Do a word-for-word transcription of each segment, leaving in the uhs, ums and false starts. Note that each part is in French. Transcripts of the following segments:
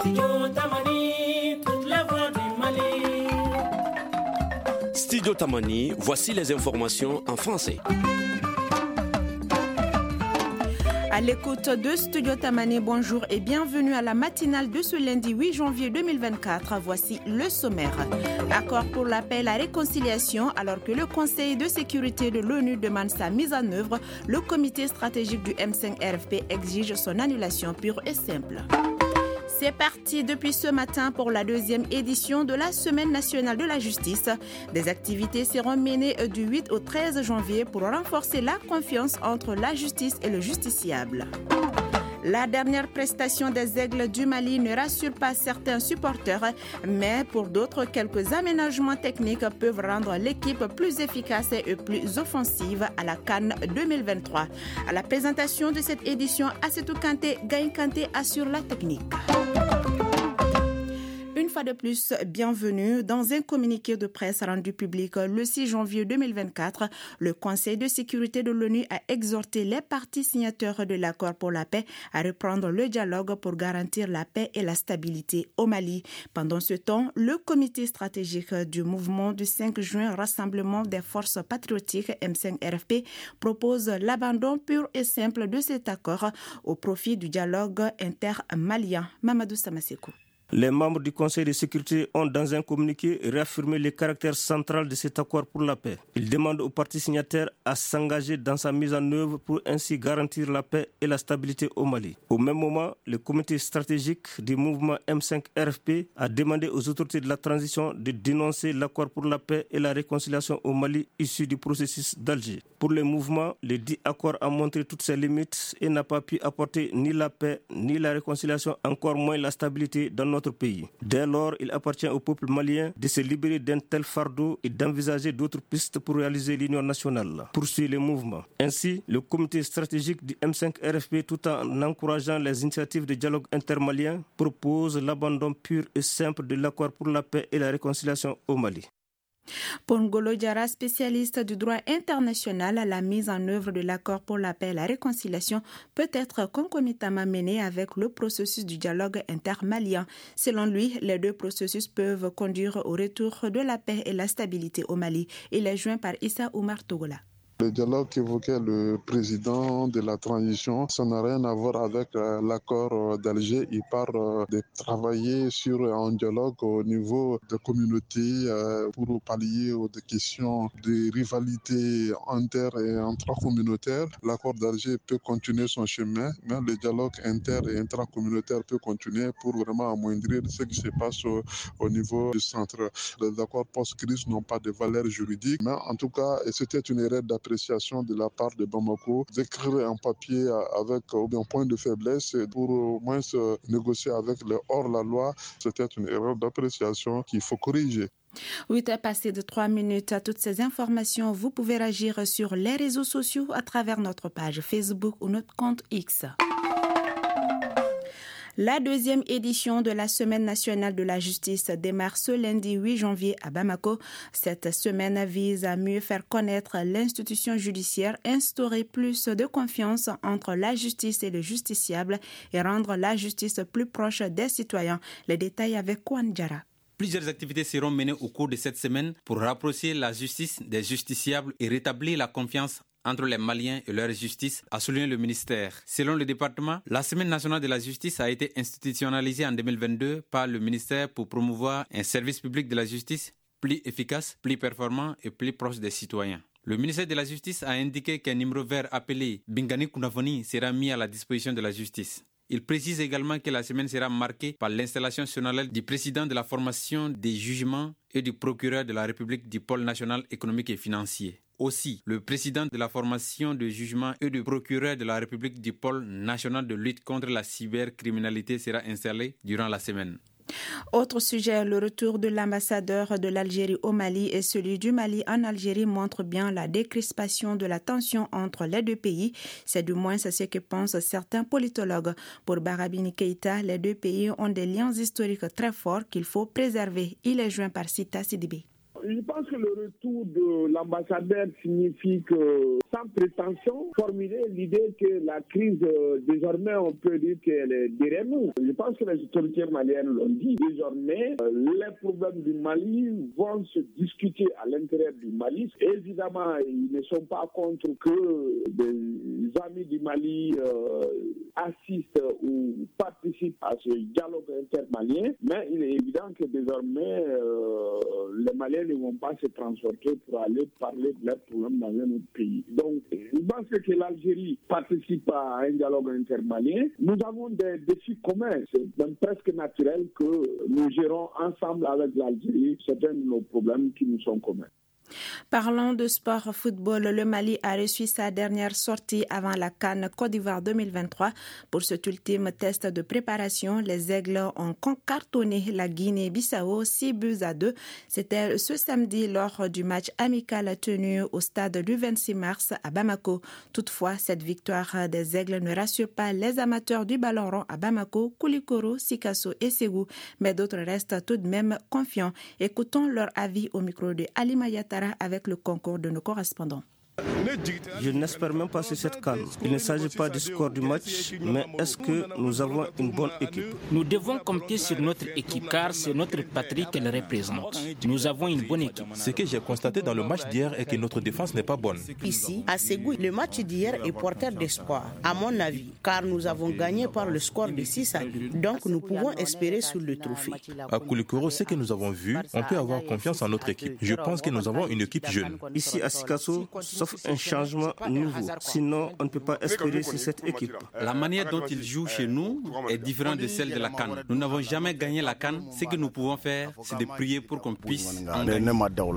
Studio Tamani, toute la voix du Mali. Studio Tamani, voici les informations en français. À l'écoute de Studio Tamani, bonjour et bienvenue à la matinale de ce lundi huit janvier deux mille vingt-quatre. Voici le sommaire. Accord pour la paix et la réconciliation. Alors que le Conseil de sécurité de l'ONU demande sa mise en œuvre, le comité stratégique du M cinq R F P exige son annulation pure et simple. C'est parti depuis ce matin pour la deuxième édition de la Semaine nationale de la justice. Des activités seront menées du huit au treize janvier pour renforcer la confiance entre la justice et le justiciable. La dernière prestation des Aigles du Mali ne rassure pas certains supporters, mais pour d'autres, quelques aménagements techniques peuvent rendre l'équipe plus efficace et plus offensive à la CAN deux mille vingt-trois. À la présentation de cette édition, Assetou Kanté, Gaïn Kanté assure la technique. Une fois de plus, bienvenue. Dans un communiqué de presse rendu public le six janvier deux mille vingt-quatre, le Conseil de sécurité de l'ONU a exhorté les parties signataires de l'accord pour la paix à reprendre le dialogue pour garantir la paix et la stabilité au Mali. Pendant ce temps, le comité stratégique du mouvement du cinq juin, Rassemblement des forces patriotiques M cinq R F P, propose l'abandon pur et simple de cet accord au profit du dialogue inter-malien. Mamadou Samasekou. Les membres du Conseil de sécurité ont, dans un communiqué, réaffirmé le caractère central de cet accord pour la paix. Ils demandent aux parties signataires à s'engager dans sa mise en œuvre pour ainsi garantir la paix et la stabilité au Mali. Au même moment, le comité stratégique du mouvement M cinq R F P a demandé aux autorités de la transition de dénoncer l'accord pour la paix et la réconciliation au Mali issu du processus d'Alger. Pour le mouvement, le dit accord a montré toutes ses limites et n'a pas pu apporter ni la paix, ni la réconciliation, encore moins la stabilité dans notre pays. Dès lors, il appartient au peuple malien de se libérer d'un tel fardeau et d'envisager d'autres pistes pour réaliser l'union nationale, poursuit le mouvement. Ainsi, le comité stratégique du M cinq R F P, tout en encourageant les initiatives de dialogue intermalien, propose l'abandon pur et simple de l'accord pour la paix et la réconciliation au Mali. Pour Ngolo Diarra, spécialiste du droit international, la mise en œuvre de l'accord pour la paix et la réconciliation peut être concomitamment menée avec le processus du dialogue intermalien. Selon lui, les deux processus peuvent conduire au retour de la paix et la stabilité au Mali. Il est joint par Issa Oumar Togola. Le dialogue qu'évoquait le président de la transition, ça n'a rien à voir avec euh, l'accord euh, d'Alger. Il parle euh, de travailler sur un dialogue au niveau des communautés euh, pour pallier aux des questions de rivalité inter- et intracommunautaire. L'accord d'Alger peut continuer son chemin, mais le dialogue inter- et intracommunautaire peut continuer pour vraiment amoindrir ce qui se passe au, au niveau du centre. Les accords post-crise n'ont pas de valeur juridique, mais en tout cas, c'était une erreur d'appréciation de la part de Bamako d'écrire un papier avec un point de faiblesse pour au moins se négocier avec le hors-la-loi. C'était une erreur d'appréciation qu'il faut corriger. huit heures passées de trois minutes. À toutes ces informations, vous pouvez réagir sur les réseaux sociaux à travers notre page Facebook ou notre compte X. La deuxième édition de la Semaine nationale de la justice démarre ce lundi huit janvier à Bamako. Cette semaine vise à mieux faire connaître l'institution judiciaire, instaurer plus de confiance entre la justice et le justiciable et rendre la justice plus proche des citoyens. Les détails avec Kouan Diarra. Plusieurs activités seront menées au cours de cette semaine pour rapprocher la justice des justiciables et rétablir la confiance entre les Maliens et leur justice, a souligné le ministère. Selon le département, la Semaine nationale de la justice a été institutionnalisée en deux mille vingt-deux par le ministère pour promouvoir un service public de la justice plus efficace, plus performant et plus proche des citoyens. Le ministère de la Justice a indiqué qu'un numéro vert appelé Bingani Kunafoni sera mis à la disposition de la justice. Il précise également que la semaine sera marquée par l'installation solennelle du président de la formation des jugements et du procureur de la République du pôle national économique et financier. Aussi, le président de la formation de jugement et du procureur de la République du pôle national de lutte contre la cybercriminalité sera installé durant la semaine. Autre sujet, le retour de l'ambassadeur de l'Algérie au Mali et celui du Mali en Algérie montre bien la décrispation de la tension entre les deux pays. C'est du moins ce que pensent certains politologues. Pour Barabini Keïta, les deux pays ont des liens historiques très forts qu'il faut préserver. Il est joint par Sita Sidibé. je pense que le retour de l'ambassadeur signifie que, sans prétention, formuler l'idée que la crise, euh, désormais, on peut dire qu'elle est derrière nous. Je pense que les autorités maliennes l'ont dit. Désormais, euh, les problèmes du Mali vont se discuter à l'intérieur du Mali. Évidemment, ils ne sont pas contre que des amis du Mali euh, assistent ou participent à ce dialogue intermalien, mais il est évident que désormais, euh, les Maliens ne vont pas se transporter pour aller parler de leurs problèmes dans un autre pays. Donc, je pense que l'Algérie participe à un dialogue intermalien. Nous avons des défis communs. C'est même presque naturel que nous gérons ensemble avec l'Algérie certains de nos problèmes qui nous sont communs. Parlant de sport football, le Mali a reçu sa dernière sortie avant la CAN Côte d'Ivoire deux mille vingt-trois. Pour cet ultime test de préparation, les Aigles ont cartonné la Guinée-Bissau six buts à deux. C'était ce samedi lors du match amical tenu au stade du vingt-six mars à Bamako. Toutefois, cette victoire des Aigles ne rassure pas les amateurs du ballon rond à Bamako, Koulikoro, Sikasso et Ségou, mais d'autres restent tout de même confiants. Écoutons leur avis au micro de Ali Mayatara avec le concours de nos correspondants. Je n'espère même pas sur cette CAN. Il ne s'agit pas du score du match, mais est-ce que nous avons une bonne équipe? Nous devons compter sur notre équipe car c'est notre patrie qu'elle représente. Nous avons une bonne équipe. Ce que j'ai constaté dans le match d'hier est que notre défense n'est pas bonne. Ici, à Ségou, le match d'hier est porteur d'espoir, à mon avis, car nous avons gagné par le score de six à deux. Donc nous pouvons espérer sur le trophée. À Koulikoro, ce que nous avons vu, on peut avoir confiance en notre équipe. Je pense que nous avons une équipe jeune. Ici à Sikasso, sauf un changement nouveau. Sinon, on ne peut pas espérer sur cette équipe. La manière dont ils jouent chez nous est différente de celle de la CAN. Nous n'avons jamais gagné la CAN. Ce que nous pouvons faire, c'est de prier pour qu'on puisse en gagner.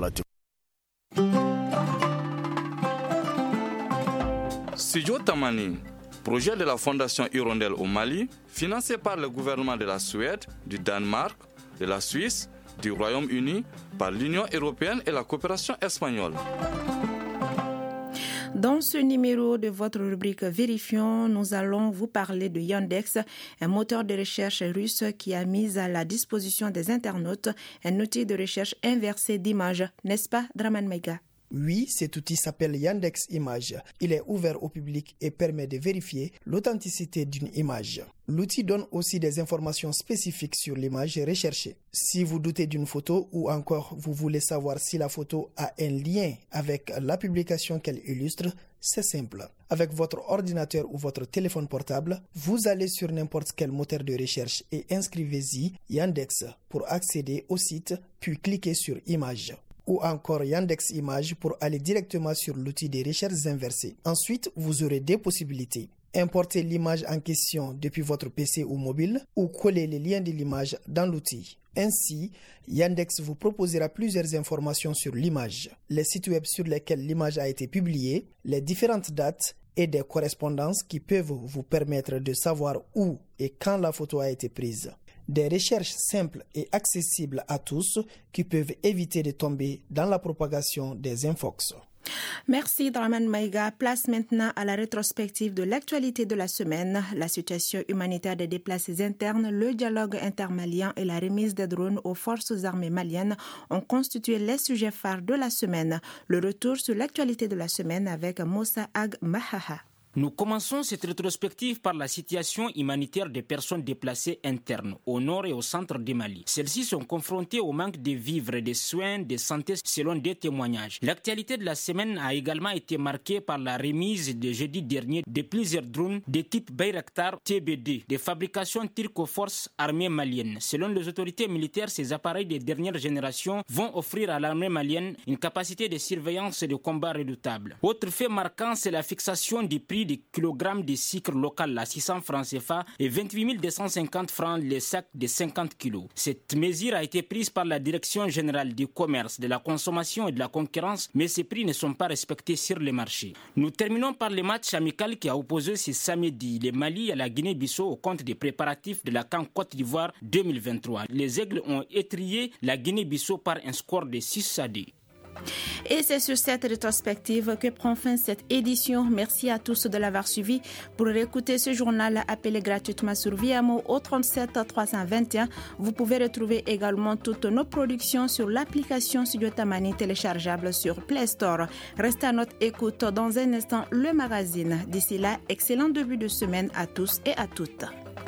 Studio Tamani, projet de la Fondation Hirondelle au Mali, financé par le gouvernement de la Suède, du Danemark, de la Suisse, du Royaume-Uni, par l'Union européenne et la coopération espagnole. Dans ce numéro de votre rubrique Vérifions, nous allons vous parler de Yandex, un moteur de recherche russe qui a mis à la disposition des internautes un outil de recherche inversée d'images. N'est-ce pas, Draman Mega? Oui, cet outil s'appelle Yandex Images. Il est ouvert au public et permet de vérifier l'authenticité d'une image. L'outil donne aussi des informations spécifiques sur l'image recherchée. Si vous doutez d'une photo ou encore vous voulez savoir si la photo a un lien avec la publication qu'elle illustre, c'est simple. Avec votre ordinateur ou votre téléphone portable, vous allez sur n'importe quel moteur de recherche et inscrivez-y Yandex pour accéder au site, puis cliquez sur Images. Ou encore Yandex Images pour aller directement sur l'outil de recherche inversée. Ensuite, vous aurez des possibilités. Importer l'image en question depuis votre P C ou mobile ou coller les liens de l'image dans l'outil. Ainsi, Yandex vous proposera plusieurs informations sur l'image, les sites web sur lesquels l'image a été publiée, les différentes dates et des correspondances qui peuvent vous permettre de savoir où et quand la photo a été prise. Des recherches simples et accessibles à tous qui peuvent éviter de tomber dans la propagation des infox. Merci Draman Maïga. Place maintenant à la rétrospective de l'actualité de la semaine. La situation humanitaire des déplacés internes, le dialogue intermalien et la remise des drones aux forces armées maliennes ont constitué les sujets phares de la semaine. Le retour sur l'actualité de la semaine avec Moussa Ag Mahaha. Nous commençons cette rétrospective par la situation humanitaire des personnes déplacées internes au nord et au centre du Mali. Celles-ci sont confrontées au manque de vivres, de soins, de santé selon des témoignages. L'actualité de la semaine a également été marquée par la remise de jeudi dernier de plusieurs drones de type Bayraktar T B D de fabrication turque aux forces armées maliennes. Selon les autorités militaires, ces appareils de dernière génération vont offrir à l'armée malienne une capacité de surveillance et de combat redoutable. Autre fait marquant, c'est la fixation du prix des kilogrammes de sucre local à six cents francs C F A et vingt-huit mille deux cent cinquante francs les sacs de cinquante kilos. Cette mesure a été prise par la Direction générale du commerce, de la consommation et de la concurrence, mais ces prix ne sont pas respectés sur les marchés. Nous terminons par le match amical qui a opposé ce samedi le Mali à la Guinée-Bissau au compte des préparatifs de la CAN Côte d'Ivoire deux mille vingt-trois. Les Aigles ont étrillé la Guinée-Bissau par un score de six à deux. Et c'est sur cette rétrospective que prend fin cette édition. Merci à tous de l'avoir suivi. Pour réécouter ce journal, appelez gratuitement sur Viamo au trente-sept trois cent vingt et un. Vous pouvez retrouver également toutes nos productions sur l'application Studio Tamani téléchargeable sur Play Store. Restez à notre écoute dans un instant le magazine. D'ici là, excellent début de semaine à tous et à toutes.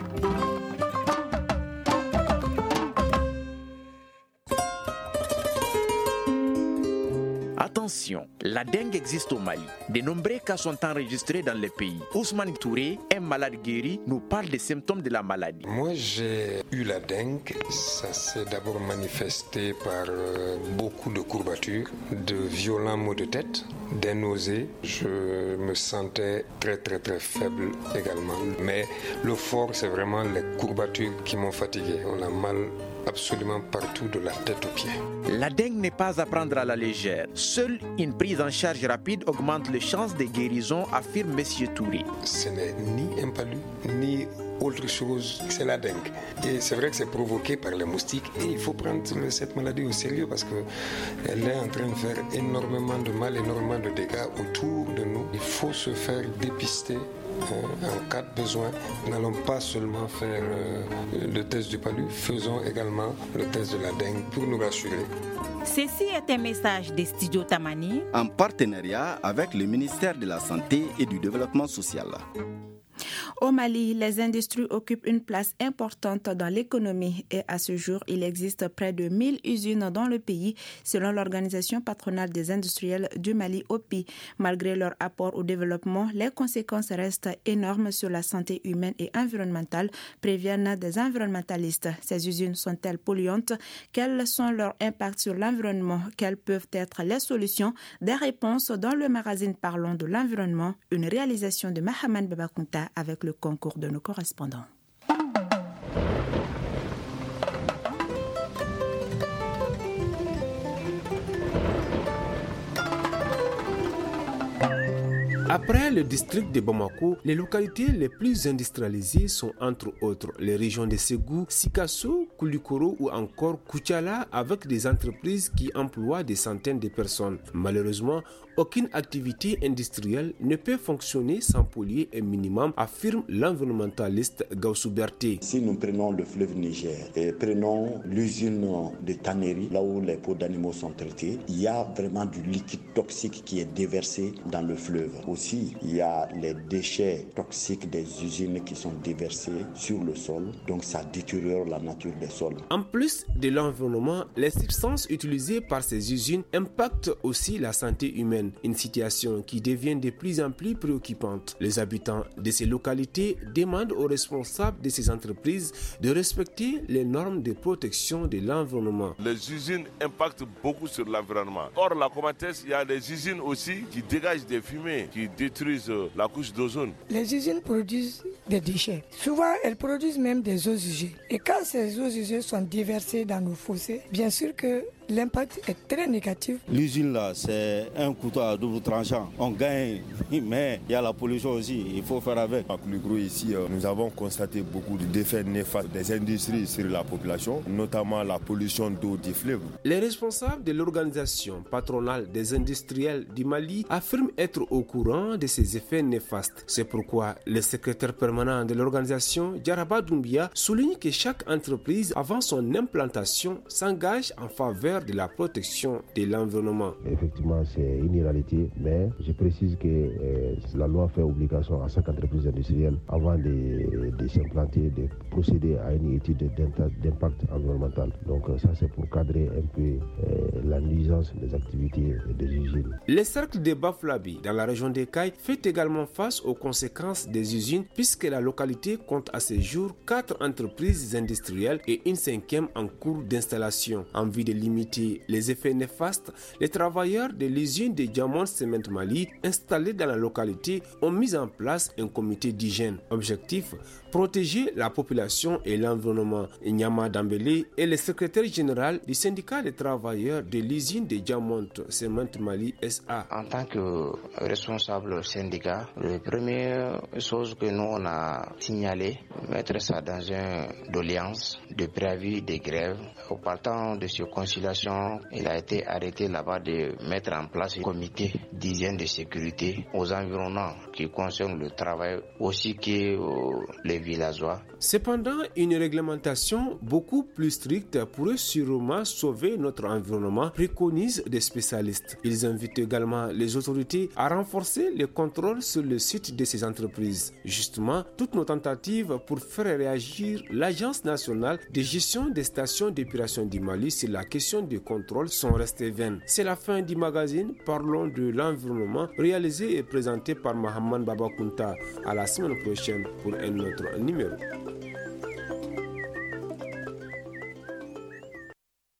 Attention, la dengue existe au Mali. De nombreux cas sont enregistrés dans le pays. Ousmane Touré, un malade guéri, nous parle des symptômes de la maladie. Moi, j'ai eu la dengue. Ça s'est d'abord manifesté par euh, beaucoup de courbatures, de violents maux de tête, des nausées. Je me sentais très très très faible également. Mais le fort, c'est vraiment les courbatures qui m'ont fatigué. On a mal absolument partout de la tête aux pieds. La dengue n'est pas à prendre à la légère. Seule une prise en charge rapide augmente les chances de guérison, affirme M. Touré. Ce n'est ni un palu, ni autre chose, c'est la dengue. Et c'est vrai que c'est provoqué par les moustiques et il faut prendre cette maladie au sérieux parce qu'elle est en train de faire énormément de mal, énormément de dégâts autour de nous. Il faut se faire dépister. Euh, en cas de besoin, n'allons pas seulement faire euh, le test du palu, faisons également le test de la dengue pour nous rassurer. Ceci est un message des Studios Tamani en partenariat avec le ministère de la Santé et du Développement social. Au Mali, les industries occupent une place importante dans l'économie et à ce jour, il existe près de mille usines dans le pays, selon l'Organisation patronale des industriels du Mali, O P I. Malgré leur apport au développement, les conséquences restent énormes sur la santé humaine et environnementale, préviennent des environnementalistes. Ces usines sont-elles polluantes? Quels sont leurs impacts sur l'environnement? Quelles peuvent être les solutions? Des réponses dans le magazine Parlons de l'environnement, une réalisation de Mahaman Babakunta avec le concours de nos correspondants. Après le district de Bamako, les localités les plus industrialisées sont entre autres les régions de Ségou, Sikasso, Koulikoro ou encore Koutiala avec des entreprises qui emploient des centaines de personnes. Malheureusement, aucune activité industrielle ne peut fonctionner sans polluer un minimum, affirme l'environnementaliste Gaussou Berté. Si nous prenons le fleuve Niger et prenons l'usine de tannerie, là où les peaux d'animaux sont traitées, il y a vraiment du liquide toxique qui est déversé dans le fleuve. Aussi, il y a les déchets toxiques des usines qui sont déversés sur le sol, donc ça détériore la nature des sols. En plus de l'environnement, les substances utilisées par ces usines impactent aussi la santé humaine. Une situation qui devient de plus en plus préoccupante. Les habitants de ces localités demandent aux responsables de ces entreprises de respecter les normes de protection de l'environnement. Les usines impactent beaucoup sur l'environnement. Or, la Comatès, il y a des usines aussi qui dégagent des fumées, qui détruisent la couche d'ozone. Les usines produisent des déchets. Souvent, elles produisent même des eaux usées. Et quand ces eaux usées sont déversées dans nos fossés, bien sûr que l'impact est très négatif. L'usine là, c'est un couteau à double tranchant. On gagne, mais il y a la pollution aussi, il faut faire avec. À Koulikoro ici, nous avons constaté beaucoup de défaits néfastes des industries sur la population, notamment la pollution d'eau du fleuve. Les responsables de l'organisation patronale des industriels du Mali affirment être au courant de ces effets néfastes. C'est pourquoi le secrétaire permanent de l'organisation, Djaraba Doumbia, souligne que chaque entreprise, avant son implantation, s'engage en faveur de la protection de l'environnement. Effectivement, c'est une réalité, mais je précise que euh, la loi fait obligation à chaque entreprise industrielle, avant de, de s'implanter, de procéder à une étude d'impact environnemental. Donc ça, c'est pour cadrer un peu euh, la nuisance des activités des usines. Le cercle de Baflabi, dans la région des Cailles, fait également face aux conséquences des usines, puisque la localité compte à ce jour quatre entreprises industrielles et une cinquième en cours d'installation. En vue de limiter les effets néfastes, les travailleurs de l'usine de Diamond Cement Mali installés dans la localité ont mis en place un comité d'hygiène. Objectif, protéger la population et l'environnement. Nyama Dambélé est le secrétaire général du syndicat des travailleurs de l'usine de Diamond Cement Mali S A. En tant que responsable syndicat, la première chose que nous on a signalé, mettre ça dans une doléance de préavis de grève. Au partant de ces conciliations, il a été arrêté là-bas de mettre en place un comité d'hygiène de sécurité aux environnants qui concernent le travail aussi que euh, les villageois. Cependant, une réglementation beaucoup plus stricte pourrait sûrement sauver notre environnement, préconisent des spécialistes. Ils invitent également les autorités à renforcer les contrôles sur le site de ces entreprises. Justement, toutes nos tentatives pour faire réagir l'Agence nationale de gestion des stations d'épuration du Mali sur la question du contrôle sont restées vaines. C'est la fin du magazine Parlons de l'environnement, réalisé et présenté par Mohamed Babakounta. À la semaine prochaine pour un autre numéro.